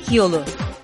İpek Yolu.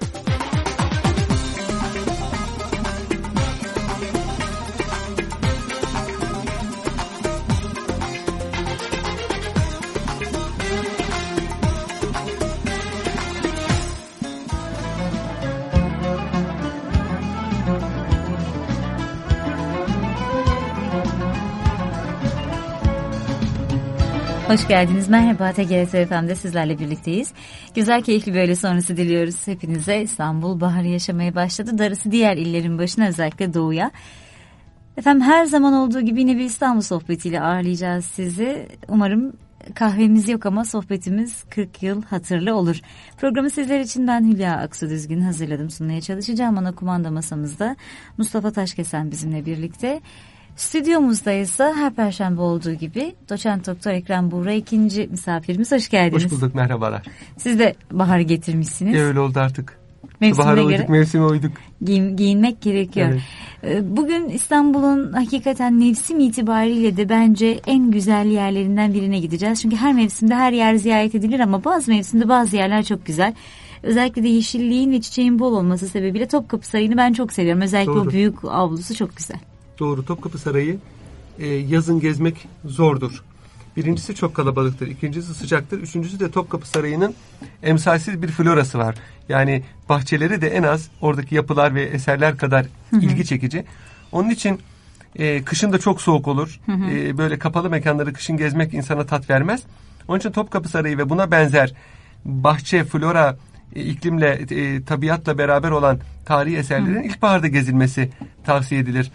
Hoş geldiniz. Merhaba, TGRT FM'de sizlerle birlikteyiz. Güzel, keyifli bir öğle sonrası diliyoruz hepinize. İstanbul baharı yaşamaya başladı. Darısı diğer illerin başına, özellikle doğuya. Efendim, her zaman olduğu gibi yine bir İstanbul sohbetiyle ağırlayacağız sizi. Umarım kahvemiz yok ama sohbetimiz 40 yıl hatırlı olur. Programı sizler için ben Hülya Aksudüzgün hazırladım, sunmaya çalışacağım. Ana kumanda masamızda Mustafa Taşkesen bizimle birlikte. Stüdyomuzda ise her perşembe olduğu gibi doçent doktor Ekrem Buğra ikinci misafirimiz. Hoş geldiniz. Hoş bulduk, merhabalar. Siz de bahar getirmişsiniz. Öyle oldu artık. Mevsime bahara göre uyduk, mevsime uyduk. Giyinmek gerekiyor. Evet. Bugün İstanbul'un hakikaten mevsim itibariyle de bence en güzel yerlerinden birine gideceğiz. Çünkü her mevsimde her yer ziyaret edilir ama bazı mevsimde bazı yerler çok güzel. Özellikle de yeşilliğin ve çiçeğin bol olması sebebiyle Topkapı Sarayı'nı ben çok seviyorum. Özellikle Doğru. O büyük avlusu çok güzel. Doğru, Topkapı Sarayı yazın gezmek zordur. Birincisi çok kalabalıktır, ikincisi sıcaktır, üçüncüsü de Topkapı Sarayı'nın emsalsiz bir florası var. Yani bahçeleri de en az oradaki yapılar ve eserler kadar ilgi çekici. Onun için kışın da çok soğuk olur. Böyle kapalı mekanları kışın gezmek insana tat vermez. Onun için Topkapı Sarayı ve buna benzer bahçe, flora, iklimle, tabiatla beraber olan tarihi eserlerin ilkbaharda gezilmesi tavsiye edilir.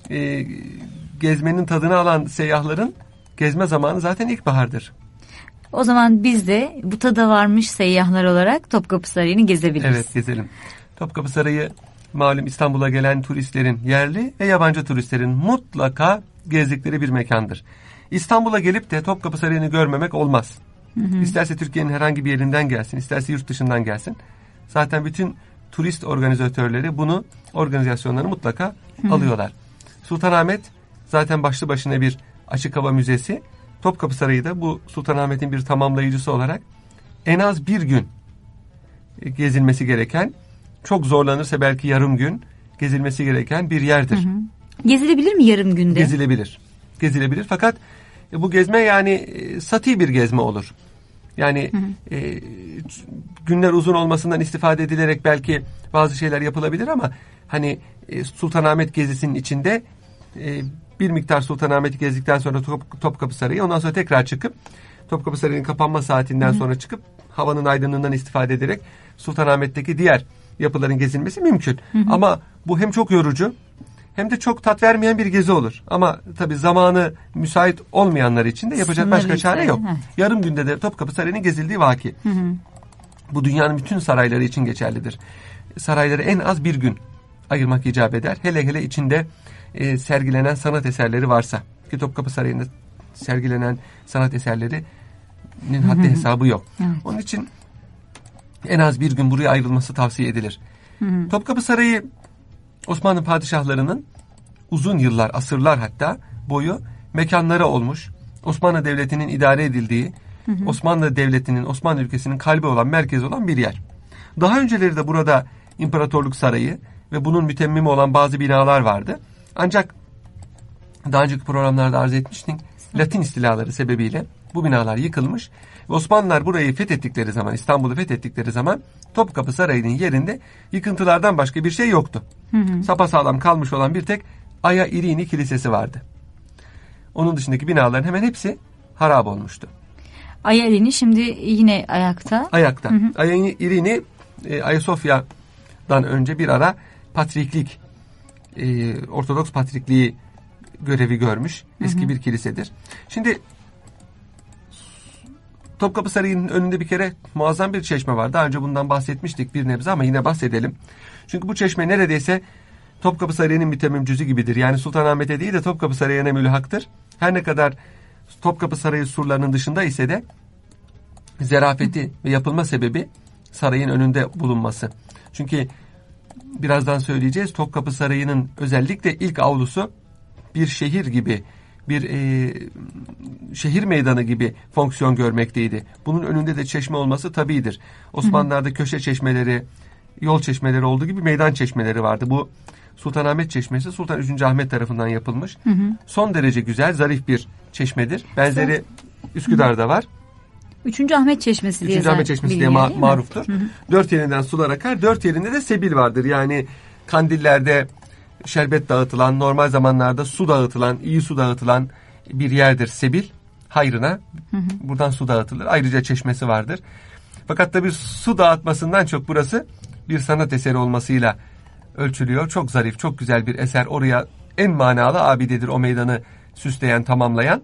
Gezmenin tadını alan seyyahların gezme zamanı zaten ilkbahardır. O zaman biz de bu tada varmış seyyahlar olarak Topkapı Sarayı'nı gezebiliriz. Evet, gezelim. Topkapı Sarayı malum İstanbul'a gelen turistlerin, yerli ve yabancı turistlerin mutlaka gezdikleri bir mekandır. İstanbul'a gelip de Topkapı Sarayı'nı görmemek olmaz. İsterse Türkiye'nin herhangi bir yerinden gelsin, isterse yurt dışından gelsin. Zaten bütün turist organizatörleri bunu, organizasyonları mutlaka alıyorlar. Sultanahmet zaten başlı başına bir açık hava müzesi. Topkapı Sarayı da bu Sultanahmet'in bir tamamlayıcısı olarak en az bir gün gezilmesi gereken, çok zorlanırsa belki yarım gün gezilmesi gereken bir yerdir. Gezilebilir mi yarım günde? Gezilebilir fakat bu gezme yani sati bir gezme olur. Yani günler uzun olmasından istifade edilerek belki bazı şeyler yapılabilir ama hani Sultanahmet gezisinin içinde bir miktar Sultanahmet'i gezdikten sonra Topkapı Sarayı, ondan sonra tekrar çıkıp Topkapı Sarayı'nın kapanma saatinden sonra çıkıp havanın aydınlığından istifade ederek Sultanahmet'teki diğer yapıların gezilmesi mümkün. Ama bu hem çok yorucu hem de çok tat vermeyen bir gezi olur. Ama tabii zamanı müsait olmayanlar için de yapacak başka çare yok. Yarım günde de Topkapı Sarayı'nın gezildiği vaki. Bu dünyanın bütün sarayları için geçerlidir. Sarayları en az bir gün ayırmak icap eder. Hele hele içinde sergilenen sanat eserleri varsa. Ki Topkapı Sarayı'nda sergilenen sanat eserlerinin haddi hesabı yok. Onun için en az bir gün buraya ayrılması tavsiye edilir. Topkapı Sarayı Osmanlı padişahlarının uzun yıllar, asırlar hatta boyu mekanları olmuş. Osmanlı Devleti'nin idare edildiği, Osmanlı Devleti'nin, Osmanlı ülkesinin kalbi olan, merkezi olan bir yer. Daha önceleri de burada İmparatorluk Sarayı ve bunun mütemmimi olan bazı binalar vardı. Ancak daha önceki programlarda arz etmiştik, Latin istilaları sebebiyle bu binalar yıkılmış. Ve Osmanlılar burayı fethettikleri zaman, İstanbul'u fethettikleri zaman Topkapı Sarayı'nın yerinde yıkıntılardan başka bir şey yoktu. Sapasağlam kalmış olan bir tek Aya İrini Kilisesi vardı. Onun dışındaki binaların hemen hepsi harap olmuştu. Aya İrini şimdi yine ayakta. Ayakta. Aya İrini Ayasofya'dan önce bir ara patriklik, Ortodoks patrikliği görevi görmüş eski bir kilisedir. Şimdi Topkapı Sarayı'nın önünde bir kere muazzam bir çeşme var. Daha önce bundan bahsetmiştik bir nebze ama yine bahsedelim. Çünkü bu çeşme neredeyse Topkapı Sarayı'nın mütemmim cüzü gibidir. Yani Sultanahmet'e değil de Topkapı Sarayı'na mülhaktır. Her ne kadar Topkapı Sarayı surlarının dışında ise de zerafeti ve yapılma sebebi sarayın önünde bulunması. Çünkü birazdan söyleyeceğiz, Topkapı Sarayı'nın özellikle ilk avlusu bir şehir gibi bir şehir meydanı gibi fonksiyon görmekteydi. Bunun önünde de çeşme olması tabiidir. Osmanlılar'da köşe çeşmeleri, yol çeşmeleri olduğu gibi meydan çeşmeleri vardı. Bu Sultanahmet Çeşmesi Sultan 3. Ahmet tarafından yapılmış. Son derece güzel, zarif bir çeşmedir. Benzeri Üsküdar'da var. 3. Ahmet Çeşmesi diye, Ahmet Çeşmesi diye maruftur. Dört yerinden sular akar. Dört yerinde de sebil vardır. Yani kandillerde şerbet dağıtılan, normal zamanlarda su dağıtılan, iyi su dağıtılan bir yerdir sebil. Hayrına buradan su dağıtılır. Ayrıca çeşmesi vardır. Fakat tabii su dağıtmasından çok burası bir sanat eseri olmasıyla ölçülüyor. Çok zarif, çok güzel bir eser. Oraya en manalı abidedir o meydanı süsleyen, tamamlayan.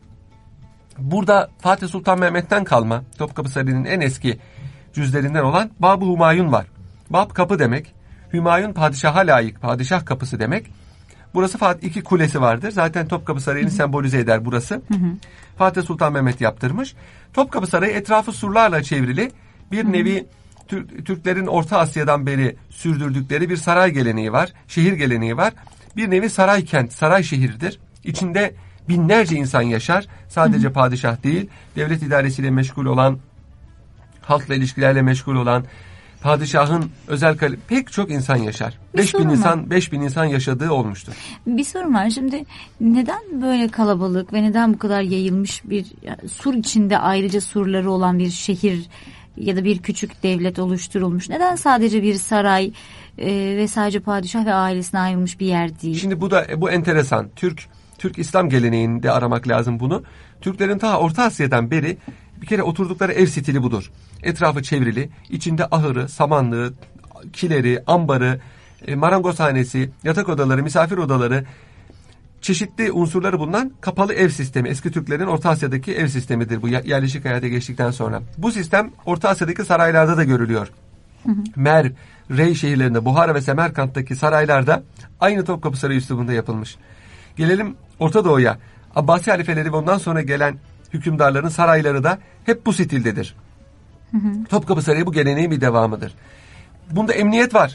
Burada Fatih Sultan Mehmet'ten kalma Topkapı Sarayı'nın en eski cüzlerinden olan Bab-ı Hümayun var. Bab kapı demek. Hümayun padişaha layık, padişah kapısı demek. Burası iki kulesi vardır. Zaten Topkapı Sarayı'nı sembolize eder burası. Fatih Sultan Mehmet yaptırmış. Topkapı Sarayı etrafı surlarla çevrili bir nevi Türklerin Orta Asya'dan beri sürdürdükleri bir saray geleneği var. Şehir geleneği var. Bir nevi saray kent, saray şehirdir. İçinde binlerce insan yaşar. Sadece padişah değil, devlet idaresiyle meşgul olan, halkla ilişkilerle meşgul olan, padişahın özel pek çok insan yaşar. 5000 insan yaşadığı olmuştur. Bir sorun var. Şimdi neden böyle kalabalık ve neden bu kadar yayılmış bir sur içinde ayrıca surları olan bir şehir ya da bir küçük devlet oluşturulmuş? Neden sadece bir saray ve sadece padişah ve ailesine ayrılmış bir yer değil? Şimdi bu enteresan. Türk İslam geleneğinde aramak lazım bunu. Türklerin ta Orta Asya'dan beri bir kere oturdukları ev stili budur. Etrafı çevrili, içinde ahırı, samanlığı, kileri, ambarı, marangozhanesi, yatak odaları, misafir odaları, çeşitli unsurları bulunan kapalı ev sistemi. Eski Türklerin Orta Asya'daki ev sistemidir bu yerleşik hayata geçtikten sonra. Bu sistem Orta Asya'daki saraylarda da görülüyor. Merv, Rey şehirlerinde, Buhara ve Semerkant'taki saraylarda aynı Topkapı Sarayı üslubunda yapılmış. Gelelim Orta Doğu'ya. Abbasi halifeleri ve ondan sonra gelen hükümdarların sarayları da hep bu stildedir. Topkapı Sarayı bu geleneğin bir devamıdır. Bunda emniyet var.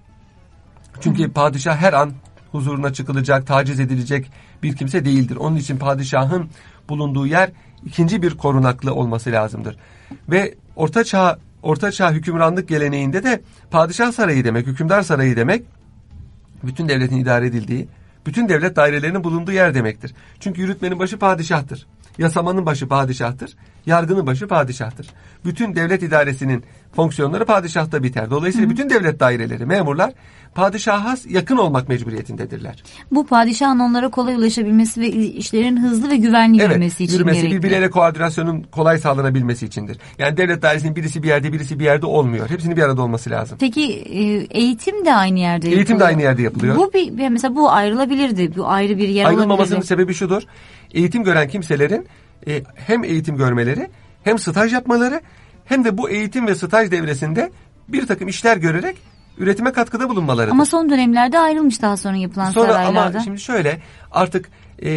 Çünkü padişah her an huzuruna çıkılacak, taciz edilecek bir kimse değildir. Onun için padişahın bulunduğu yer ikinci bir korunaklı olması lazımdır. Ve Orta Çağ hükümranlık geleneğinde de padişah sarayı demek, hükümdar sarayı demek, bütün devletin idare edildiği, bütün devlet dairelerinin bulunduğu yer demektir. Çünkü yürütmenin başı padişahtır. Yasamanın başı padişahtır. Yargının başı padişahtır. Bütün devlet idaresinin fonksiyonları padişahta biter. Dolayısıyla bütün devlet daireleri, memurlar padişaha yakın olmak mecburiyetindedirler. Bu padişahın onlara kolay ulaşabilmesi ve işlerin hızlı ve güvenli yürümesi için gerekli. Birbirleriyle koordinasyonun kolay sağlanabilmesi içindir. Yani devlet dairesinin birisi bir yerde, birisi bir yerde olmuyor. Hepsinin bir arada olması lazım. Peki eğitim de aynı yerde yapılıyor. Eğitim de aynı yerde yapılıyor. Mesela bu ayrılabilirdi. Bu ayrı bir yer olabilirdi. Ayrılmamasının sebebi şudur. Eğitim gören kimselerin hem eğitim görmeleri, hem staj yapmaları, hem de bu eğitim ve staj devresinde bir takım işler görerek üretime katkıda bulunmalarıdır. Ama son dönemlerde ayrılmış daha sonra yapılan saraylarda. Ama şimdi şöyle, artık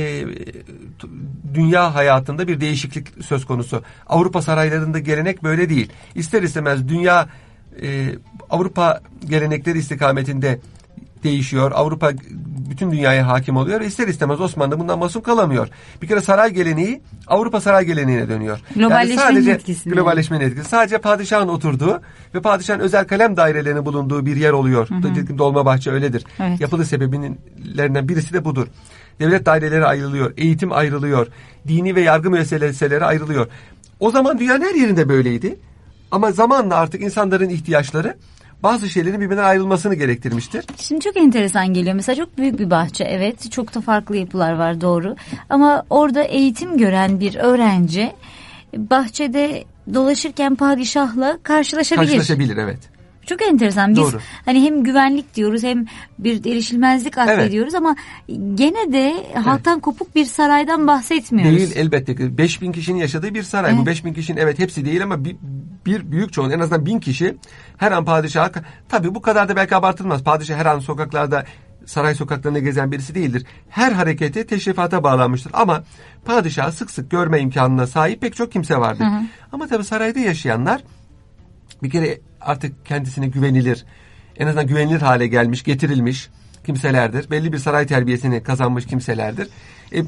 dünya hayatında bir değişiklik söz konusu. Avrupa saraylarında gelenek böyle değil. İster istemez Avrupa gelenekleri istikametinde değişiyor. Avrupa bütün dünyaya hakim oluyor. İster istemez Osmanlı bundan masum kalamıyor. Bir kere saray geleneği Avrupa saray geleneğine dönüyor. Globalleşmenin etkisi. Sadece padişahın oturduğu ve padişahın özel kalem dairelerinin bulunduğu bir yer oluyor. Dolmabahçe öyledir. Evet. Yapılı sebeplerinden birisi de budur. Devlet daireleri ayrılıyor. Eğitim ayrılıyor. Dini ve yargı müesseseleri ayrılıyor. O zaman dünyanın her yerinde böyleydi. Ama zamanla artık insanların ihtiyaçları bazı şeylerin birbirinden ayrılmasını gerektirmiştir. Şimdi çok enteresan geliyor. Mesela çok büyük bir bahçe. Evet, çok da farklı yapılar var, doğru. Ama orada eğitim gören bir öğrenci bahçede dolaşırken padişahla karşılaşabilir. Evet. Çok enteresan. Biz hani hem güvenlik diyoruz hem bir erişilmezlik atfediyoruz ama gene de halktan kopuk bir saraydan bahsetmiyoruz. Değil, elbette ki. 5000 kişinin yaşadığı bir saray. Evet. Bu 5000 kişinin hepsi değil ama bir büyük çoğun, en azından 1000 kişi her an padişaha, tabii bu kadar da belki abartılmaz. Padişah her an sokaklarda, saray sokaklarında gezen birisi değildir. Her hareketi teşrifata bağlanmıştır. Ama padişahı sık sık görme imkanına sahip pek çok kimse vardır. Ama tabii sarayda yaşayanlar bir kere artık kendisine güvenilir, en azından güvenilir hale gelmiş, getirilmiş kimselerdir. Belli bir saray terbiyesini kazanmış kimselerdir.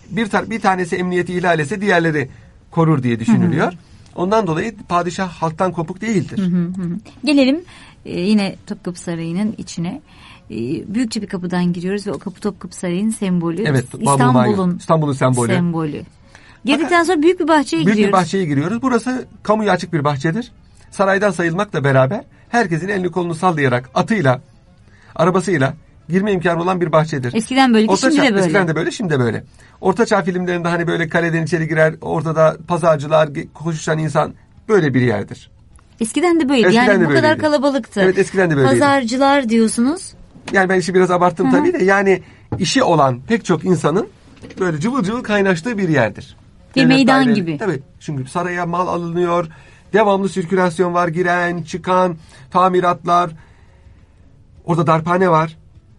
bir tanesi emniyeti ihlal etse diğerleri korur diye düşünülüyor. Ondan dolayı padişah halktan kopuk değildir. Gelelim yine Topkapı Sarayı'nın içine. Büyükçe bir kapıdan giriyoruz ve o kapı Topkapı Sarayı'nın sembolü. Evet, İstanbul'un sembolü. Girdikten sonra büyük bir bahçeye giriyoruz. Büyük bir bahçeye giriyoruz. Burası kamuya açık bir bahçedir. Saraydan sayılmakla beraber herkesin elini kolunu sallayarak atıyla, arabasıyla girme imkanı olan bir bahçedir. Eskiden böyle, şimdi de böyle. Eskiden de böyle, şimdi de böyle. Ortaçağ filmlerinde hani böyle kaleden içeri girer, ortada pazarcılar, koşuşan insan, böyle bir yerdir. Eskiden de böyleydi. Yani bu kadar kalabalıktı. Evet, eskiden de böyleydi. Pazarcılar diyorsunuz. Yani ben işi biraz abarttım tabii de, yani işi olan pek çok insanın böyle cıvıl cıvıl kaynaştığı bir yerdir. Bir meydan gibi. Tabii. Çünkü saraya mal alınıyor. Devamlı sirkülasyon var. Giren, çıkan, tamiratlar. Orada darphane var.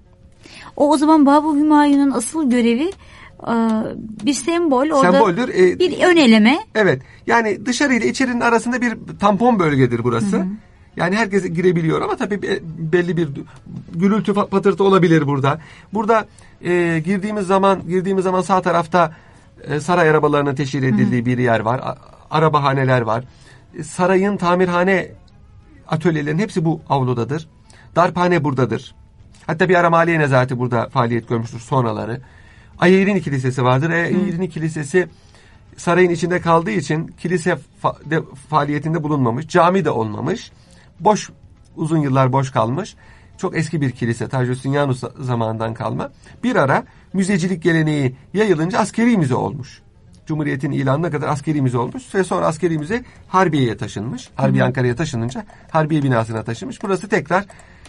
O zaman Babı Hümayun'un asıl görevi bir sembol. Orada semboldür. Bir ön eleme. Evet. Yani dışarı ile içerinin arasında bir tampon bölgedir burası. Yani herkes girebiliyor ama tabii belli bir gürültü patırtı olabilir burada. Burada girdiğimiz zaman sağ tarafta saray arabalarının teşhir edildiği bir yer var. Arabahaneler var. Sarayın tamirhane atölyelerinin hepsi bu avludadır. Darphane buradadır. Hatta bir ara Maliye Nezareti burada faaliyet görmüştür sonraları. Ayayirini Kilisesi vardır. Ayayirini Kilisesi sarayın içinde kaldığı için kilise faaliyetinde bulunmamış. Cami de olmamış. Uzun yıllar boş kalmış. Çok eski bir kilise. Tajüstinianus zamanından kalma. Bir ara müzecilik geleneği yayılınca askeri müze olmuş. Cumhuriyet'in ilanına kadar askeri müze olmuş ve sonra askeri müze Harbiye'ye taşınmış. Harbiye Ankara'ya taşınınca Harbiye binasına taşınmış. Burası tekrar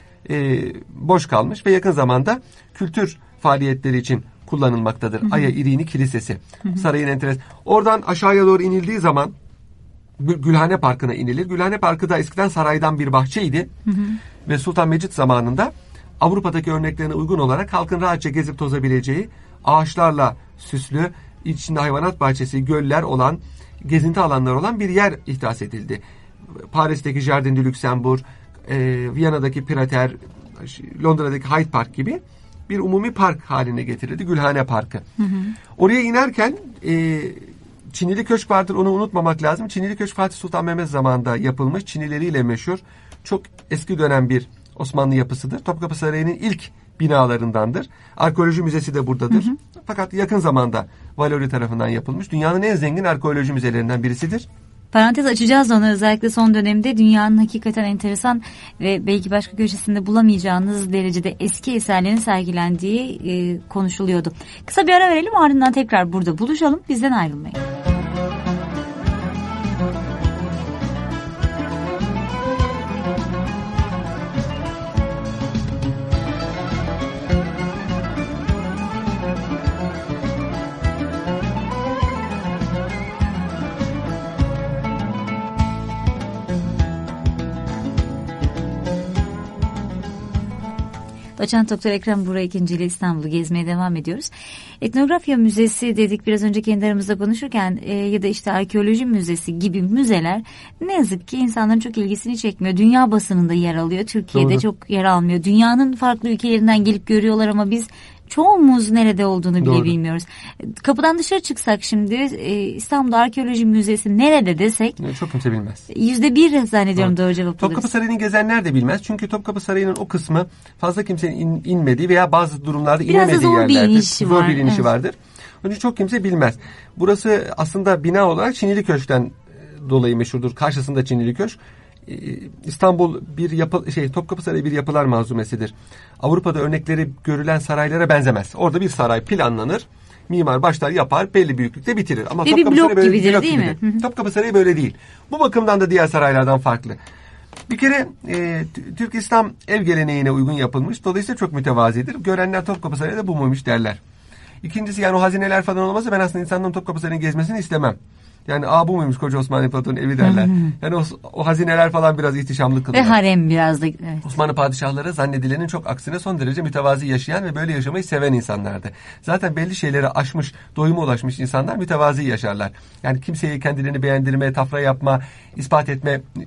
boş kalmış ve yakın zamanda kültür faaliyetleri için kullanılmaktadır. Ayayirini Kilisesi. Sarayın enteresan. Oradan aşağıya doğru inildiği zaman Gülhane Parkı'na inilir. Gülhane Parkı da eskiden saraydan bir bahçeydi. Ve Sultan Mecit zamanında Avrupa'daki örneklerine uygun olarak halkın rahatça gezip tozabileceği, ağaçlarla süslü, içinde hayvanat bahçesi, göller olan, gezinti alanları olan bir yer ihdas edildi. Paris'teki Jardin du Luxembourg, Viyana'daki Prater, Londra'daki Hyde Park gibi bir umumi park haline getirildi. Gülhane Parkı. Oraya inerken Çinili Köşk vardır, onu unutmamak lazım. Çinili Köşk Fatih Sultan Mehmet zamanında yapılmış. Çinileriyle meşhur. Çok eski dönem bir Osmanlı yapısıdır. Topkapı Sarayı'nın ilk binalarındandır. Arkeoloji Müzesi de buradadır. Fakat yakın zamanda Valori tarafından yapılmış. Dünyanın en zengin arkeoloji müzelerinden birisidir. Parantez açacağız onu, özellikle son dönemde dünyanın hakikaten enteresan ve belki başka köşesinde bulamayacağınız derecede eski eserlerin sergilendiği konuşuluyordu. Kısa bir ara verelim, ardından tekrar burada buluşalım. Bizden ayrılmayın. Doçent Doktor Ekrem Buğra İkinci ile İstanbul'u gezmeye devam ediyoruz. Etnografya Müzesi dedik biraz önce kendi aramızda konuşurken ya da işte arkeoloji müzesi gibi müzeler ne yazık ki insanların çok ilgisini çekmiyor. Dünya basınında yer alıyor. Türkiye'de çok yer almıyor. Dünyanın farklı ülkelerinden gelip görüyorlar ama biz çoğumuz nerede olduğunu bile bilmiyoruz. Kapıdan dışarı çıksak şimdi İstanbul'da Arkeoloji Müzesi nerede desek çok kimse bilmez. %1 zannediyorum doğru cevap alırız. Topkapı Sarayı'nı gezenler de bilmez. Çünkü Topkapı Sarayı'nın o kısmı fazla kimsenin inmediği veya bazı durumlarda inemediği yerlerdir. Zor bir inişi vardır. Onun için çok kimse bilmez. Burası aslında bina olarak Çinili Köşk'ten dolayı meşhurdur. Karşısında Çinili Köşk. İstanbul Topkapı Sarayı bir yapılar manzumesidir. Avrupa'da örnekleri görülen saraylara benzemez. Orada bir saray planlanır. Mimar başlar yapar, belli büyüklükte bitirir. Ama Topkapı Sarayı böyle gibidir, değil mi? Topkapı Sarayı böyle değil. Bu bakımdan da diğer saraylardan farklı. Bir kere Türk İslam ev geleneğine uygun yapılmış. Dolayısıyla çok mütevazidir. Görenler Topkapı Sarayı'da bu muymuş derler. İkincisi, yani o hazineler falan olmasa ben aslında insanların Topkapı Sarayı'nı gezmesini istemem. Yani bu muymuş Koca Osman İmparatorluğu'nun evi derler. Yani o hazineler falan biraz ihtişamlı kılıyor. Ve harem biraz da. Evet. Osmanlı padişahları zannedilenin çok aksine son derece mütevazi yaşayan ve böyle yaşamayı seven insanlardı. Zaten belli şeyleri aşmış, doyuma ulaşmış insanlar mütevazi yaşarlar. Yani kimseyi kendilerini beğendirme, tafra yapma, ispat etme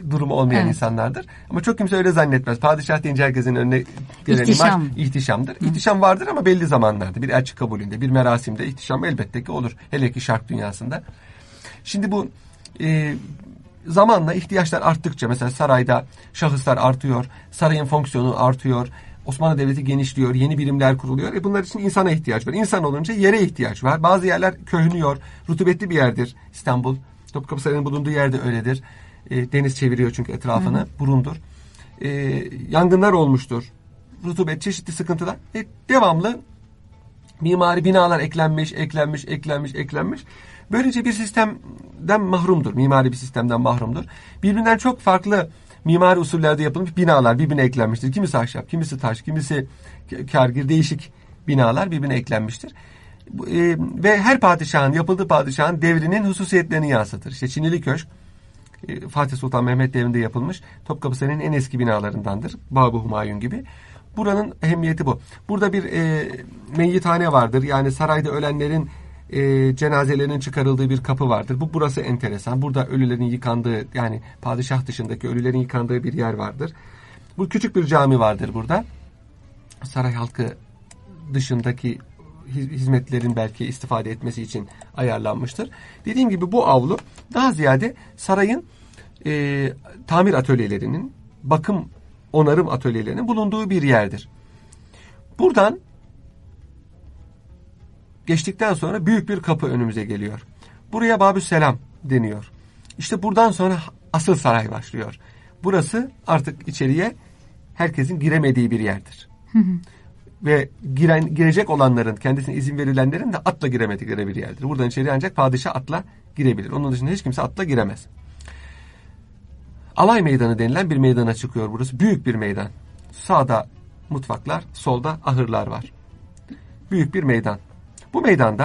durumu olmayan insanlardır. Ama çok kimse öyle zannetmez. Padişah deyince herkesin önüne gelen imaj ihtişamdır. İhtişam vardır ama belli zamanlarda. Bir elçi kabulünde, bir merasimde ihtişam elbette ki olur. Hele ki şark dünyasında. Şimdi bu zamanla ihtiyaçlar arttıkça, mesela sarayda şahıslar artıyor, sarayın fonksiyonu artıyor, Osmanlı Devleti genişliyor, yeni birimler kuruluyor. Bunlar için insana ihtiyaç var. İnsan olunca yere ihtiyaç var. Bazı yerler köhünüyor, rutubetli bir yerdir İstanbul. Topkapı Sarayı'nın bulunduğu yerde öyledir. Deniz çeviriyor çünkü etrafını, burundur. Yangınlar olmuştur. Rutubet, çeşitli sıkıntılar. Devamlı mimari binalar eklenmiş. Böylece bir sistemden mahrumdur. Mimari bir sistemden mahrumdur. Birbirinden çok farklı mimari usullerde yapılmış binalar birbirine eklenmiştir. Kimisi ahşap, kimisi taş, kimisi kârgir, değişik binalar birbirine eklenmiştir. Ve her yapıldığı padişahın devrinin hususiyetlerini yansıtır. İşte Çinili Köşk, Fatih Sultan Mehmet devrinde yapılmış Topkapı Sarayı'nın en eski binalarındandır. Bab-ı Humayun gibi. Buranın ehemmiyeti bu. Burada bir meyyithane vardır. Yani sarayda ölenlerin cenazelerinin çıkarıldığı bir kapı vardır. Burası enteresan. Burada ölülerin yıkandığı, yani padişah dışındaki ölülerin yıkandığı bir yer vardır. Bu küçük bir cami vardır burada. Saray halkı dışındaki hizmetlerin belki istifade etmesi için ayarlanmıştır. Dediğim gibi bu avlu daha ziyade sarayın tamir atölyelerinin, bakım onarım atölyelerinin bulunduğu bir yerdir. Buradan geçtikten sonra büyük bir kapı önümüze geliyor. Buraya Babüsselam deniyor. İşte buradan sonra asıl saray başlıyor. Burası artık içeriye herkesin giremediği bir yerdir. Ve girecek olanların, kendisine izin verilenlerin de atla giremedikleri bir yerdir. Buradan içeri ancak padişah atla girebilir. Onun dışında hiç kimse atla giremez. Alay Meydanı denilen bir meydana çıkıyor burası. Büyük bir meydan. Sağda mutfaklar, solda ahırlar var. Büyük bir meydan. Bu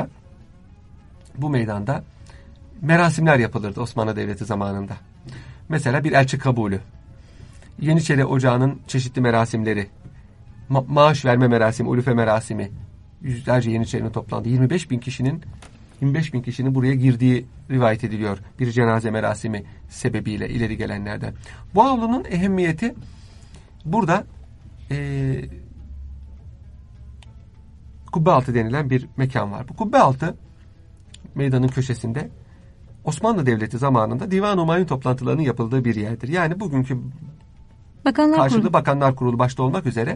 meydanda merasimler yapılırdı Osmanlı Devleti zamanında. Mesela bir elçi kabulü, Yeniçeri Ocağı'nın çeşitli merasimleri, maaş verme merasimi, ulufe merasimi, yüzlerce Yeniçerinin toplandığı 25 bin kişinin buraya girdiği rivayet ediliyor. Bir cenaze merasimi sebebiyle ileri gelenlerden. Bu avlunun ehemmiyeti burada Kubbealtı denilen bir mekan var. Bu Kubbealtı meydanın köşesinde Osmanlı Devleti zamanında Divan-ı Humayun toplantılarının yapıldığı bir yerdir. Yani bugünkü Bakanlar Kurulu başta olmak üzere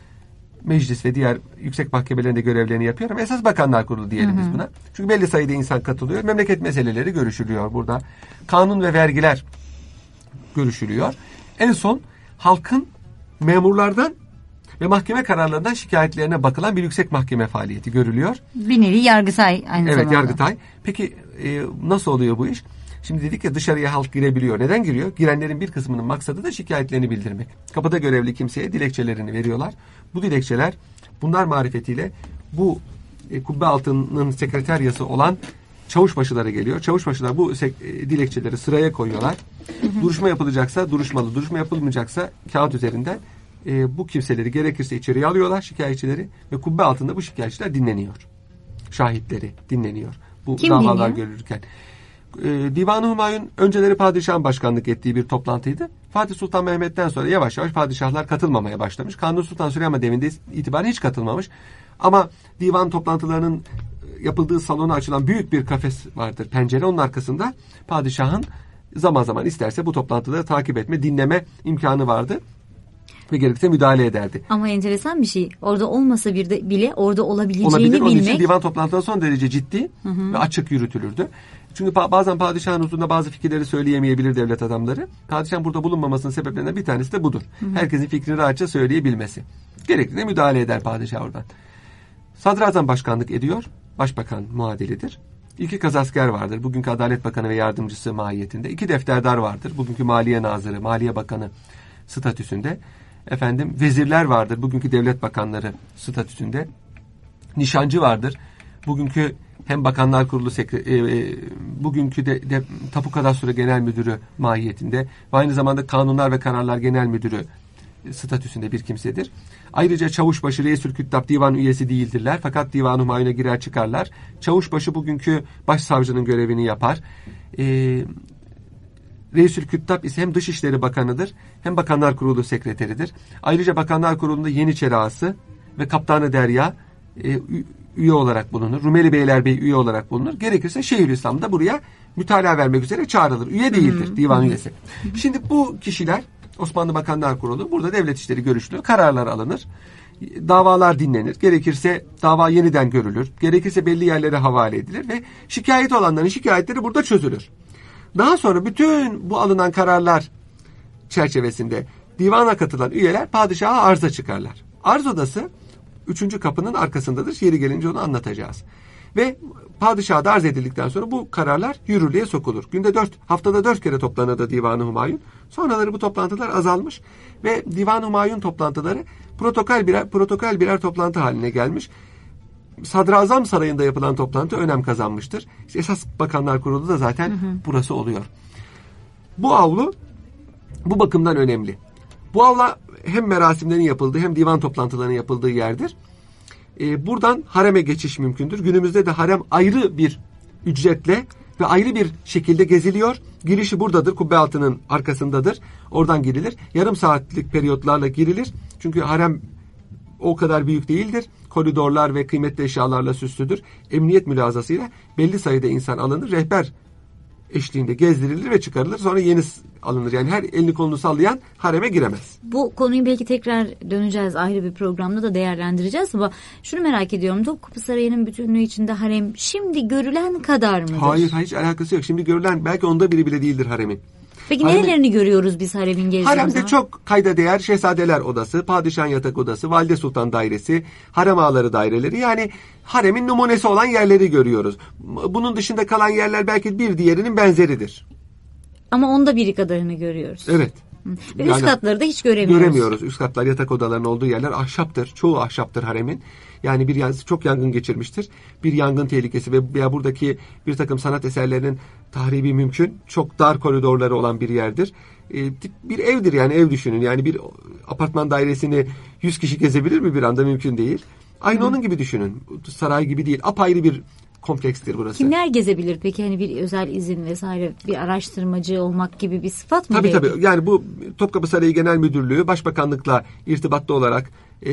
meclis ve diğer yüksek mahkemelerinde görevlerini yapıyor ama esas Bakanlar Kurulu diyelim biz buna. Çünkü belli sayıda insan katılıyor. Memleket meseleleri görüşülüyor burada. Kanun ve vergiler görüşülüyor. En son halkın memurlardan ve mahkeme kararlarından şikayetlerine bakılan bir yüksek mahkeme faaliyeti görülüyor. Bir nevi Yargıtay aynı zamanda. Evet, Yargıtay. Peki nasıl oluyor bu iş? Şimdi dedik ya, dışarıya halk girebiliyor. Neden giriyor? Girenlerin bir kısmının maksadı da şikayetlerini bildirmek. Kapıda görevli kimseye dilekçelerini veriyorlar. Bu dilekçeler, bunlar marifetiyle bu Kubbealtı'nın sekreteryası olan çavuşbaşılara geliyor. Çavuşbaşılar bu dilekçeleri sıraya koyuyorlar. Duruşma yapılacaksa duruşmalı, duruşma yapılmayacaksa kağıt üzerinden bu kimseleri gerekirse içeriye alıyorlar, şikayetçileri, ve kubbe altında bu şikayetçiler dinleniyor. Şahitleri dinleniyor. Bu davalar görülürken. Divan-ı Humayun önceleri padişahın başkanlık ettiği bir toplantıydı. Fatih Sultan Mehmet'ten sonra yavaş yavaş padişahlar katılmamaya başlamış. Kanuni Sultan Süleyman devrinde itibaren hiç katılmamış. Ama divan toplantılarının yapıldığı salona açılan büyük bir kafes vardır, pencere. Onun arkasında padişahın zaman zaman isterse bu toplantıları takip etme, dinleme imkanı vardı. Ve gerekirse müdahale ederdi. Ama enteresan bir şey. Orada olmasa bile orada olabileceğini bilmek. Onun için divan toplantıları son derece ciddi ve açık yürütülürdü. Çünkü bazen padişahın huzurunda bazı fikirleri söyleyemeyebilir devlet adamları. Padişahın burada bulunmamasının sebeplerinden bir tanesi de budur. Herkesin fikrini rahatça söyleyebilmesi. Gerektiğinde müdahale eder padişah oradan. Sadrazam başkanlık ediyor. Başbakan muadilidir. 2 kazasker vardır. Bugünkü Adalet Bakanı ve yardımcısı mahiyetinde. 2 defterdar vardır. Bugünkü Maliye Nazırı, Maliye Bakanı statüsünde. Vezirler vardır. Bugünkü devlet bakanları statüsünde. Nişancı vardır. Bugünkü hem Bakanlar Kurulu bugünkü de Tapu Kadastro Genel Müdürü mahiyetinde ve aynı zamanda Kanunlar ve Kararlar Genel Müdürü statüsünde bir kimsedir. Ayrıca Çavuşbaşı, Reisül Küttab divan üyesi değildirler. Fakat Divan-ı Humayun'a girer çıkarlar. Çavuşbaşı bugünkü başsavcının görevini yapar. Reisül Küttab ise hem Dışişleri Bakanı'dır hem Bakanlar Kurulu Sekreteridir. Ayrıca Bakanlar Kurulu'nda Yeniçeri Ağası ve Kaptanı Derya üye olarak bulunur. Rumeli Beylerbey üye olarak bulunur. Gerekirse Şeyhülislam da buraya mütalaa vermek üzere çağrılır. Üye değildir, divan üyesi. Şimdi bu kişiler, Osmanlı Bakanlar Kurulu, burada devlet işleri görüşülür, kararlar alınır. Davalar dinlenir. Gerekirse dava yeniden görülür. Gerekirse belli yerlere havale edilir ve şikayet olanların şikayetleri burada çözülür. Daha sonra bütün bu alınan kararlar çerçevesinde divana katılan üyeler padişaha arza çıkarlar. Arz odası 3. kapının arkasındadır. Yeri gelince onu anlatacağız. Ve padişaha da arz edildikten sonra bu kararlar yürürlüğe sokulur. Haftada 4 kere toplanırdı Divan-ı Humayun. Sonraları bu toplantılar azalmış ve Divan-ı Humayun toplantıları protokol birer toplantı haline gelmiş. Sadrazam Sarayı'nda yapılan toplantı önem kazanmıştır. İşte esas Bakanlar Kurulu da zaten burası oluyor. Bu avlu bu bakımdan önemli. Bu avla hem merasimlerin yapıldığı hem divan toplantılarının yapıldığı yerdir. Buradan hareme geçiş mümkündür. Günümüzde de harem ayrı bir ücretle ve ayrı bir şekilde geziliyor. Girişi buradadır. Kubbe altının arkasındadır. Oradan girilir. Yarım saatlik periyotlarla girilir. Çünkü harem o kadar büyük değildir. Koridorlar ve kıymetli eşyalarla süslüdür. Emniyet mülazasıyla belli sayıda insan alınır. Rehber eşliğinde gezdirilir ve çıkarılır. Sonra yeni alınır. Yani her elini kolunu sallayan hareme giremez. Bu konuyu belki tekrar döneceğiz. Ayrı bir programda da değerlendireceğiz. Ama şunu merak ediyorum. Topkapı Sarayı'nın bütünlüğü içinde harem şimdi görülen kadar mıdır? Hayır, hiç alakası yok. Şimdi görülen belki onda biri bile değildir haremin. Peki nerelerini görüyoruz biz haremin gezdiğimiz zaman? Haremde çok kayda değer Şehzadeler Odası, Padişahın Yatak Odası, Valide Sultan Dairesi, Harem Ağaları Daireleri, yani haremin numunesi olan yerleri görüyoruz. Bunun dışında kalan yerler belki bir diğerinin benzeridir. Ama onda biri kadarını görüyoruz. Evet. Ve üst katları da hiç göremiyoruz. Üst katlar, yatak odalarının olduğu yerler ahşaptır. Çoğu ahşaptır haremin. Yani çok yangın geçirmiştir. Bir yangın tehlikesi veya buradaki bir takım sanat eserlerinin tahribi mümkün. Çok dar koridorları olan bir yerdir. Bir evdir, yani ev düşünün. Yani bir apartman dairesini 100 kişi gezebilir mi bir anda? Mümkün değil. Aynı onun gibi düşünün. Saray gibi değil. Apayrı bir komplekstir burası. Kimler gezebilir peki? Hani bir özel izin vesaire, bir araştırmacı olmak gibi bir sıfat mı? Tabii. Yani bu Topkapı Sarayı Genel Müdürlüğü Başbakanlıkla irtibatlı olarak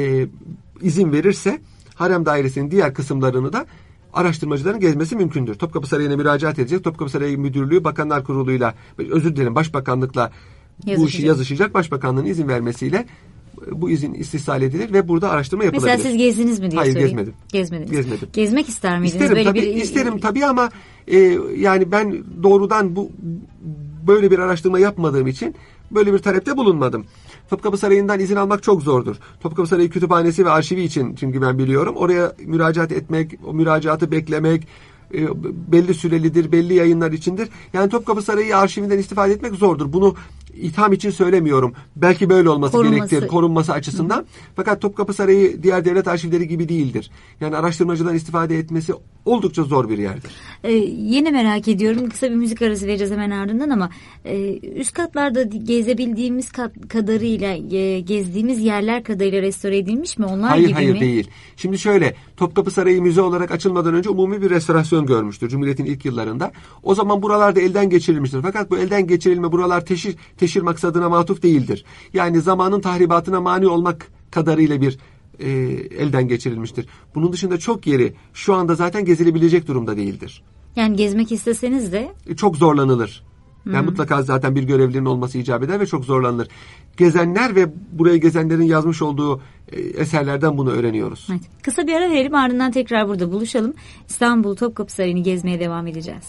izin verirse harem dairesinin diğer kısımlarını da araştırmacıların gezmesi mümkündür. Topkapı Sarayı'na müracaat edecek. Topkapı Sarayı Müdürlüğü Bakanlar Kurulu'yla, Başbakanlıkla bu işi yazışacak. Başbakanlığın izin vermesiyle bu izin istihsal edilir ve burada araştırma yapılabilir. Mesela siz gezdiniz mi diye Hayır, sorayım. gezmedim. Gezmedim. Gezmek ister miydiniz? İsterim tabii ama yani ben doğrudan böyle bir araştırma yapmadığım için böyle bir talepte bulunmadım. Topkapı Sarayı'ndan izin almak çok zordur. Topkapı Sarayı kütüphanesi ve arşivi için, çünkü ben biliyorum, oraya müracaat etmek, o müracaatı beklemek belli sürelidir, belli yayınlar içindir. Yani Topkapı Sarayı arşivinden istifade etmek zordur. Bunu itham için söylemiyorum. Belki böyle olması gerektir, korunması açısından. Fakat Topkapı Sarayı diğer devlet arşivleri gibi değildir. Yani araştırmacıdan istifade etmesi oldukça zor bir yerdir. Yine merak ediyorum. Kısa bir müzik arası vereceğiz hemen ardından ama üst katlarda gezebildiğimiz kadarıyla, gezdiğimiz yerler kadarıyla restore edilmiş mi? Onlar gibi mi? Hayır değil. Şimdi şöyle, Topkapı Sarayı müze olarak açılmadan önce umumi bir restorasyon görmüştür Cumhuriyet'in ilk yıllarında. O zaman buralarda elden geçirilmiştir. Fakat bu elden geçirilme buralar teşhir maksadına matuf değildir. Yani zamanın tahribatına mani olmak kadarıyla bir elden geçirilmiştir. Bunun dışında çok yeri şu anda zaten gezilebilecek durumda değildir. Yani gezmek isteseniz de çok zorlanılır. Yani mutlaka zaten bir görevlinin olması icap eder ve çok zorlanılır. Gezenler ve burayı gezenlerin yazmış olduğu eserlerden bunu öğreniyoruz. Evet. Kısa bir ara verelim, ardından tekrar burada buluşalım. İstanbul Topkapı Sarayı'nı gezmeye devam edeceğiz.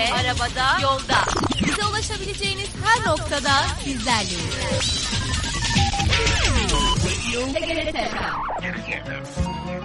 arabada, yolda. Bize ulaşabileceğiniz her noktada bizlerleyiz. TGRT FM.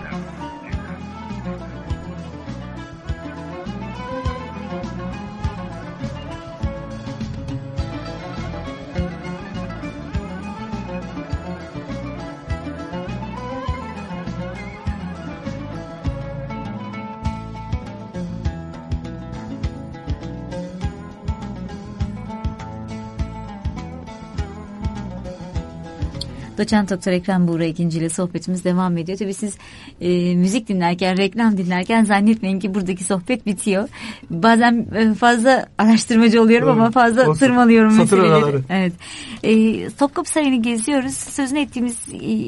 Doçent Doktor Ekrem Buğra ikinci ile sohbetimiz devam ediyor. Tabii siz müzik dinlerken, reklam dinlerken zannetmeyin ki buradaki sohbet bitiyor. Bazen fazla araştırmacı oluyorum ama fazla tırmalıyorum meseleleri. Evet. Topkapı Sarayı'nı geziyoruz. Sözünü ettiğimiz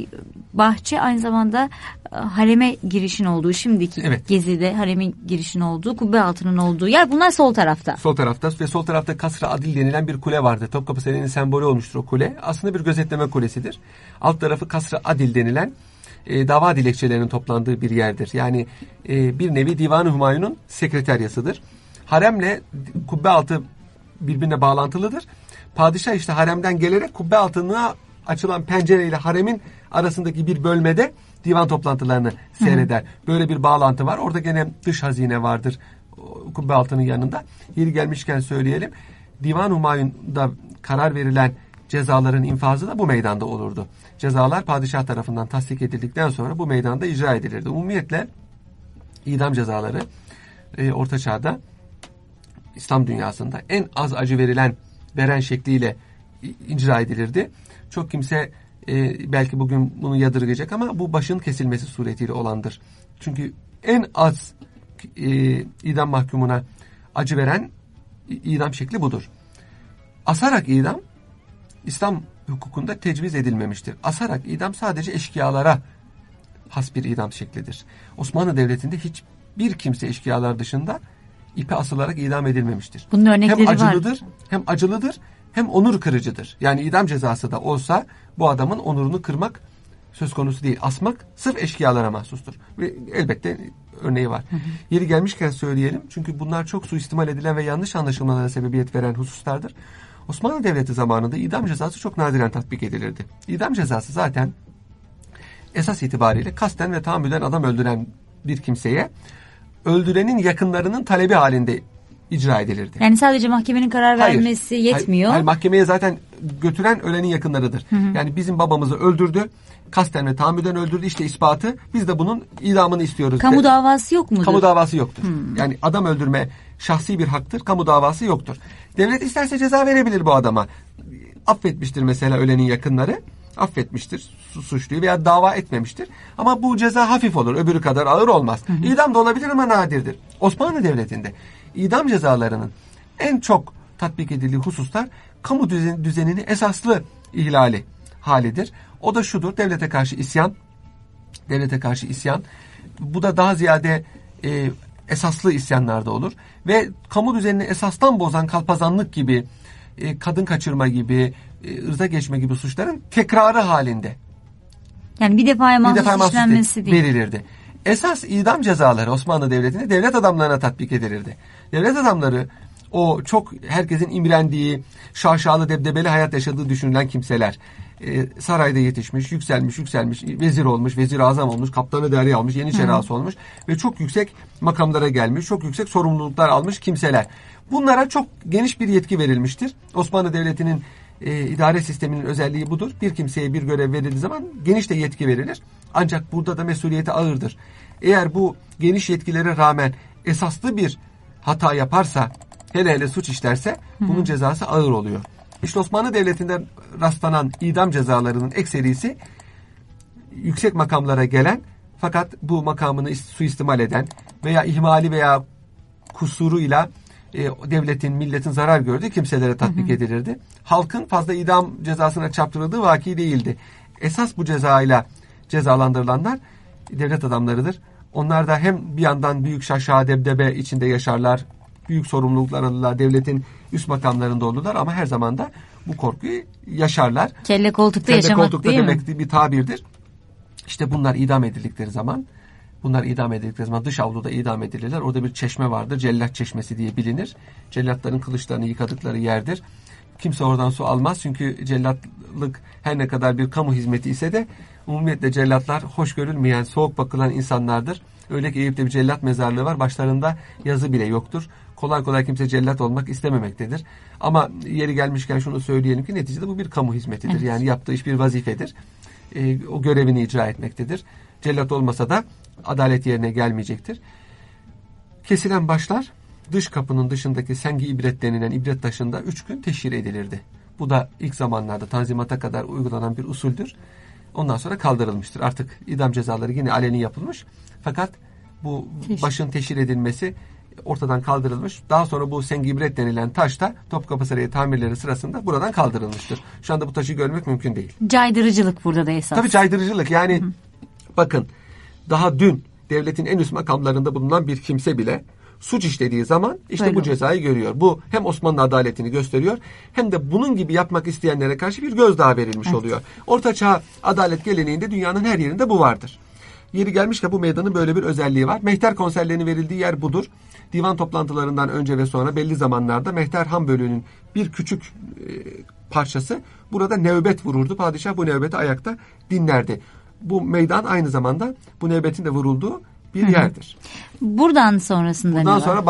bahçe aynı zamanda hareme girişin olduğu, şimdiki gezide haremin girişin olduğu, kubbe altının olduğu yer. Bunlar sol tarafta. Sol tarafta ve sol tarafta Kasr-ı Adil denilen bir kule vardı. Topkapı Sarayı'nın sembolü olmuştur o kule. Aslında bir gözetleme kulesidir. Alt tarafı Kasr-ı Adil denilen dava dilekçelerinin toplandığı bir yerdir. Yani bir nevi Divan-ı Hümayun'un sekreteryasıdır. Haremle kubbe altı birbirine bağlantılıdır. Padişah işte haremden gelerek kubbe altına açılan pencereyle haremin arasındaki bir bölmede divan toplantılarını seyreder. Böyle bir bağlantı var. Orada gene dış hazine vardır kubbe altının yanında. Yeri gelmişken söyleyelim. Divan-ı Hümayun'da karar verilen cezaların infazı da bu meydanda olurdu. Cezalar padişah tarafından tasdik edildikten sonra bu meydanda icra edilirdi. Umumiyetle idam cezaları Orta Çağ'da İslam dünyasında en az acı veren şekliyle icra edilirdi. Çok kimse belki bugün bunu yadırgayacak ama bu başın kesilmesi suretiyle olandır. Çünkü en az idam mahkumuna acı veren idam şekli budur. Asarak idam İslam hukukunda tecviz edilmemiştir. Asarak idam sadece eşkıyalara has bir idam şeklidir. Osmanlı Devleti'nde hiçbir kimse eşkıyalar dışında ipe asılarak idam edilmemiştir. Bunun örnekleri var. Hem acılıdır hem onur kırıcıdır. Yani idam cezası da olsa bu adamın onurunu kırmak söz konusu değil. Asmak sırf eşkıyalara mahsustur. Ve elbette örneği var. Yeri gelmişken söyleyelim. Çünkü bunlar çok suistimal edilen ve yanlış anlaşılmalara sebebiyet veren hususlardır. Osmanlı Devleti zamanında idam cezası çok nadiren tatbik edilirdi. İdam cezası zaten esas itibariyle kasten ve tahammüden adam öldüren bir kimseye öldürenin yakınlarının talebi halinde icra edilirdi. Yani sadece mahkemenin karar vermesi yetmiyor. Hayır, mahkemeye zaten götüren ölenin yakınlarıdır. Yani bizim babamızı öldürdü, kasten ve tahammüden öldürdü, işte ispatı, biz de bunun idamını istiyoruz. Kamu davası yok mudur? Kamu davası yoktur. Yani adam öldürme şahsi bir haktır, kamu davası yoktur. Devlet isterse ceza verebilir bu adama. Affetmiştir mesela ölenin yakınları, affetmiştir suçluyu veya dava etmemiştir. Ama bu ceza hafif olur, öbürü kadar ağır olmaz. İdam da olabilir ama nadirdir. Osmanlı Devleti'nde idam cezalarının en çok tatbik edildiği hususlar kamu düzenini esaslı ihlali halidir. O da şudur: devlete karşı isyan. Devlete karşı isyan. Bu da daha ziyade esaslı isyanlarda olur. Ve kamu düzenini esastan bozan kalpazanlık gibi, kadın kaçırma gibi, ırza geçme gibi suçların tekrarı halinde. Yani bir defaya mahsus işlenmesi değil. Verilirdi. Esas idam cezaları Osmanlı Devleti'nde devlet adamlarına tatbik edilirdi. Devlet adamları o çok herkesin imrendiği, şaşalı debdebeli hayat yaşadığı düşünülen kimseler. Sarayda yetişmiş, yükselmiş, vezir olmuş, vezir azam olmuş, kaptanı derya olmuş, yeniçeri olmuş ve çok yüksek makamlara gelmiş, çok yüksek sorumluluklar almış kimseler. Bunlara çok geniş bir yetki verilmiştir. Osmanlı Devleti'nin idare sisteminin özelliği budur. Bir kimseye bir görev verildiği zaman geniş de yetki verilir. Ancak burada da mesuliyeti ağırdır. Eğer bu geniş yetkilere rağmen esaslı bir hata yaparsa, hele suç işlerse bunun cezası ağır oluyor. İşte Osmanlı Devleti'nde rastlanan idam cezalarının ekserisi yüksek makamlara gelen fakat bu makamını suistimal eden veya ihmali veya kusuruyla devletin, milletin zarar gördüğü kimselere tatbik edilirdi. Halkın fazla idam cezasına çarptırıldığı vaki değildi. Esas bu cezayla cezalandırılanlar devlet adamlarıdır. Onlar da hem bir yandan büyük şaşa debdebe içinde yaşarlar, büyük sorumluluklar alırlar, devletin üst makamlarında olurlar ama her zaman da bu korkuyu yaşarlar. Kelle koltukta yaşamak koltukta değil demek mi? Bir tabirdir. İşte bunlar idam edildikleri zaman Bunlar idam edildikleri zaman dış avluda idam edilirler. Orada bir çeşme vardır. Cellat Çeşmesi diye bilinir. Cellatların kılıçlarını yıkadıkları yerdir. Kimse oradan su almaz. Çünkü cellatlık her ne kadar bir kamu hizmeti ise de umumiyetle cellatlar hoş görülmeyen, soğuk bakılan insanlardır. Öyle ki Eyüp'te bir cellat mezarlığı var. Başlarında yazı bile yoktur. Kolay kolay kimse cellat olmak istememektedir. Ama yeri gelmişken şunu söyleyelim ki neticede bu bir kamu hizmetidir. Evet. Yani yaptığı iş bir vazifedir. O görevini icra etmektedir. Cellat olmasa da adalet yerine gelmeyecektir. Kesilen başlar dış kapının dışındaki sengi ibret denilen ibret taşında 3 gün teşhir edilirdi. Bu da ilk zamanlarda Tanzimat'a kadar uygulanan bir usuldür. Ondan sonra kaldırılmıştır. Artık idam cezaları yine aleni yapılmış. Fakat bu başın teşhir edilmesi ortadan kaldırılmış. Daha sonra bu sengi ibret denilen taş da Topkapı Sarayı tamirleri sırasında buradan kaldırılmıştır. Şu anda bu taşı görmek mümkün değil. Caydırıcılık burada da esas. Tabii caydırıcılık. Yani bakın daha dün devletin en üst makamlarında bulunan bir kimse bile suç işlediği zaman işte böyle bu cezayı görüyor. Bu hem Osmanlı adaletini gösteriyor hem de bunun gibi yapmak isteyenlere karşı bir gözdağı verilmiş oluyor. Ortaçağ adalet geleneğinde dünyanın her yerinde bu vardır. Yeri gelmişken bu meydanın böyle bir özelliği var. Mehter konserlerinin verildiği yer budur. Divan toplantılarından önce ve sonra belli zamanlarda Mehter Han bölüğünün bir küçük parçası burada nöbet vururdu. Padişah bu nöbeti ayakta dinlerdi. Bu meydan aynı zamanda bu nöbetin de vurulduğu bir yerdir. Buradan sonrasında Bundan sonra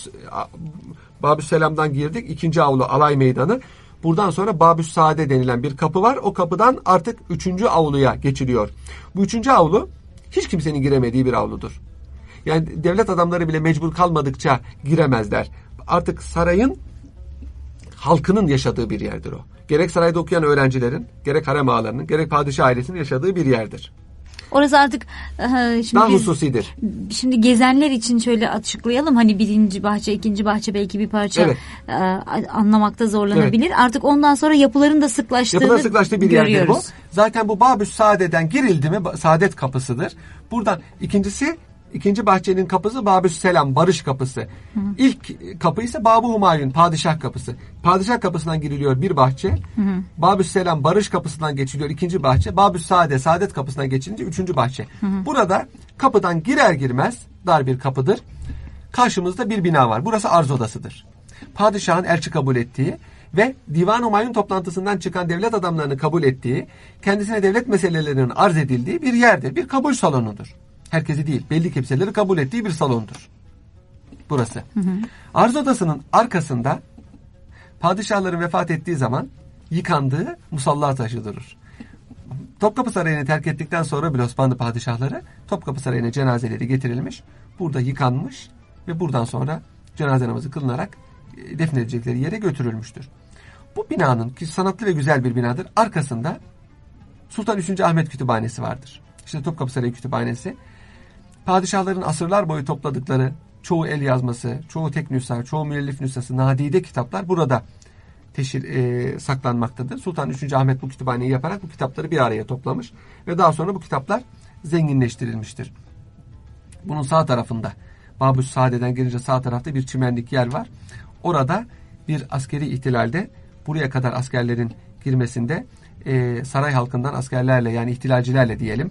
Babüs Selam'dan girdik. 2. avlu alay meydanı. Buradan sonra Babüs Saade denilen bir kapı var. O kapıdan artık 3. avluya geçiliyor. Bu 3. avlu hiç kimsenin giremediği bir avludur. Yani devlet adamları bile mecbur kalmadıkça giremezler. Artık sarayın halkının yaşadığı bir yerdir o. Gerek sarayda okuyan öğrencilerin, gerek harem ağalarının, gerek padişah ailesinin yaşadığı bir yerdir. Orası artık daha hususidir. Şimdi gezenler için şöyle açıklayalım. Hani 1. bahçe, 2. bahçe belki bir parça anlamakta zorlanabilir. Evet. Artık ondan sonra yapıların da sıklaştığı bir yerdir bu. Zaten bu Babüs Saade'den girildi mi Saadet kapısıdır. Buradan İkinci bahçenin kapısı Babüs Selam, barış kapısı. İlk kapı ise Babı Humayun, padişah kapısı. Padişah kapısından giriliyor bir bahçe. Babüs Selam, barış kapısından geçiliyor ikinci bahçe. Babüs Saade, saadet kapısından geçilince 3. bahçe. Burada kapıdan girer girmez, dar bir kapıdır. Karşımızda bir bina var. Burası arz odasıdır. Padişahın elçi kabul ettiği ve Divan-ı Humayun toplantısından çıkan devlet adamlarını kabul ettiği, kendisine devlet meselelerinin arz edildiği bir yerdir. Bir kabul salonudur. Herkesi değil, belli kimseleri kabul ettiği bir salondur. Burası. Arz odasının arkasında padişahların vefat ettiği zaman yıkandığı musalla taşı durur. Topkapı Sarayı'nı terk ettikten sonra bile Osmanlı padişahları Topkapı Sarayı'na cenazeleri getirilmiş, burada yıkanmış ve buradan sonra cenaze namazı kılınarak defnedilecekleri yere götürülmüştür. Bu binanın ki sanatlı ve güzel bir binadır. Arkasında Sultan 3. Ahmet Kütüphanesi vardır. İşte Topkapı Sarayı Kütüphanesi. Padişahların asırlar boyu topladıkları çoğu el yazması, çoğu tek nüsha, çoğu müellif nüshası, nadide kitaplar burada saklanmaktadır. Sultan 3. Ahmet bu kütüphaneyi yaparak bu kitapları bir araya toplamış ve daha sonra bu kitaplar zenginleştirilmiştir. Bunun sağ tarafında Babüs Saade'den gelince sağ tarafta bir çimenlik yer var. Orada bir askeri ihtilalde buraya kadar askerlerin girmesinde saray halkından askerlerle yani ihtilalcilerle diyelim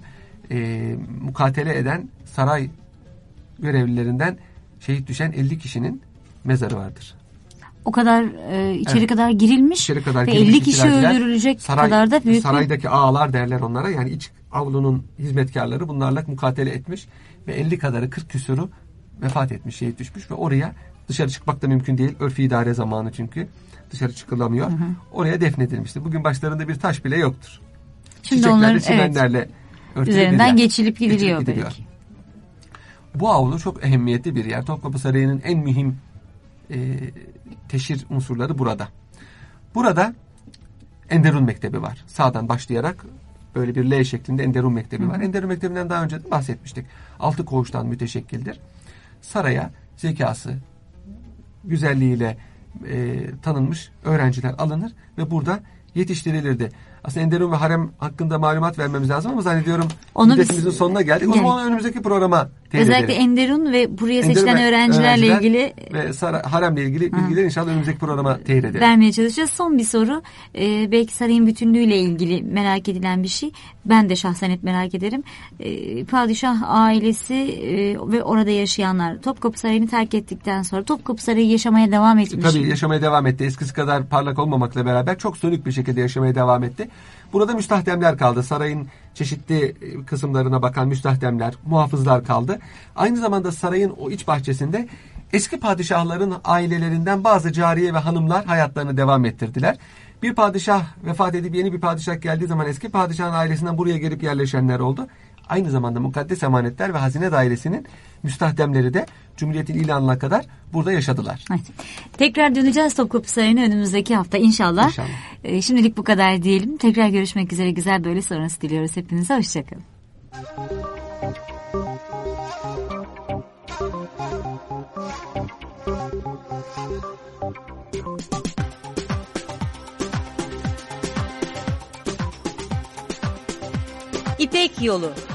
mukatele eden saray görevlilerinden şehit düşen 50 kişinin mezarı vardır. O kadar içeri kadar girilmiş içeri kadar ve 50 kişi öldürülecek kadar da büyük. Saraydaki ağalar derler onlara. Yani iç avlunun hizmetkarları bunlarla mukatele etmiş ve 50 kadarı 40 küsürü vefat etmiş, şehit düşmüş ve oraya dışarı çıkmak da mümkün değil. Örfi idare zamanı çünkü. Dışarı çıkılamıyor. Oraya defnedilmiştir. Bugün başlarında bir taş bile yoktur. Şimdi çiçeklerle, çimenlerle üzerinden geçilip gidiliyor belki. Bu avlu çok ehemmiyetli bir yer. Topkapı Sarayı'nın en mühim teşhir unsurları burada. Burada Enderun Mektebi var. Sağdan başlayarak böyle bir L şeklinde Enderun Mektebi var. Enderun Mektebi'nden daha önce de bahsetmiştik. 6 koğuştan müteşekkildir. Saraya zekası, güzelliğiyle tanınmış öğrenciler alınır ve burada yetiştirilirdi. Aslında Enderun ve harem hakkında malumat vermemiz lazım ama zannediyorum müddetimizin sonuna geldik. O zaman önümüzdeki programa Özellikle ederim. Enderun ve buraya seçilen Enderun ve öğrencilerle öğrenciler ilgili ve haremle ilgili bilgileri inşallah önümüzdeki programa tehir edelim. vermeye çalışacağız. Son bir soru. Belki sarayın bütünlüğüyle ilgili merak edilen bir şey. Ben de şahsen hep merak ederim. Padişah ailesi ve orada yaşayanlar Topkapı Sarayı'nı terk ettikten sonra Topkapı Sarayı yaşamaya devam etmiş. Tabii yaşamaya devam etti. Eskisi kadar parlak olmamakla beraber çok sönük bir şekilde yaşamaya devam etti. Burada müstahdemler kaldı. Sarayın çeşitli kısımlarına bakan müstahdemler, muhafızlar kaldı. Aynı zamanda sarayın o iç bahçesinde eski padişahların ailelerinden bazı cariye ve hanımlar hayatlarını devam ettirdiler. Bir padişah vefat edip yeni bir padişah geldiği zaman eski padişahın ailesinden buraya gelip yerleşenler oldu. Aynı zamanda Mukaddes Emanetler ve Hazine Dairesi'nin müstahdemleri de Cumhuriyet'in ilanına kadar burada yaşadılar. Evet. Tekrar döneceğiz Topkapı Sarayı'na önümüzdeki hafta inşallah. Şimdilik bu kadar diyelim. Tekrar görüşmek üzere, güzel böyle sonrası diliyoruz hepinize. Hoşçakalın. İpek Yolu